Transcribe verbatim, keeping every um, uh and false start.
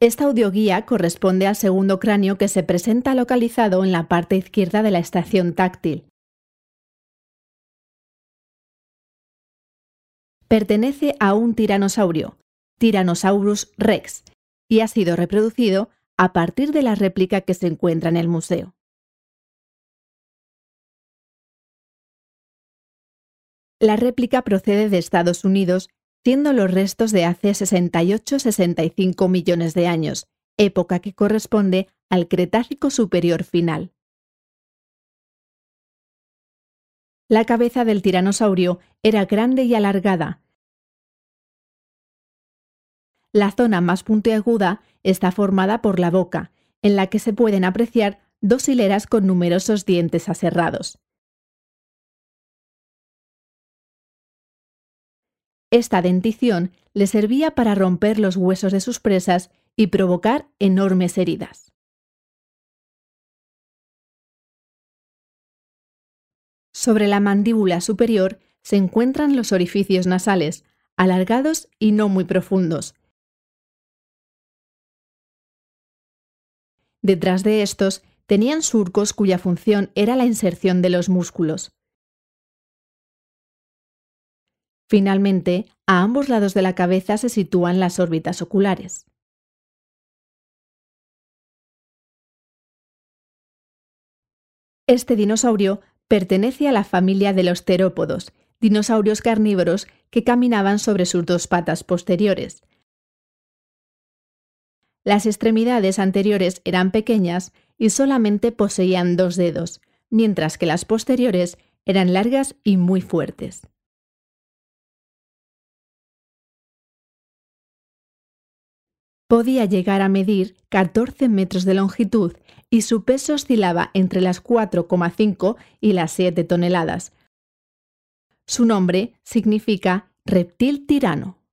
Esta audioguía corresponde al segundo cráneo que se presenta localizado en la parte izquierda de la estación táctil. Pertenece a un tiranosaurio, Tyrannosaurus rex, y ha sido reproducido a partir de la réplica que se encuentra en el museo. La réplica procede de Estados Unidos, siendo los restos de hace sesenta y ocho a sesenta y cinco millones de años, época que corresponde al Cretácico superior final. La cabeza del tiranosaurio era grande y alargada. La zona más puntiaguda está formada por la boca, en la que se pueden apreciar dos hileras con numerosos dientes aserrados. Esta dentición le servía para romper los huesos de sus presas y provocar enormes heridas. Sobre la mandíbula superior se encuentran los orificios nasales, alargados y no muy profundos. Detrás de estos tenían surcos cuya función era la inserción de los músculos. Finalmente, a ambos lados de la cabeza se sitúan las órbitas oculares. Este dinosaurio pertenece a la familia de los terópodos, dinosaurios carnívoros que caminaban sobre sus dos patas posteriores. Las extremidades anteriores eran pequeñas y solamente poseían dos dedos, mientras que las posteriores eran largas y muy fuertes. Podía llegar a medir catorce metros de longitud y su peso oscilaba entre las cuatro coma cinco y las siete toneladas. Su nombre significa reptil tirano.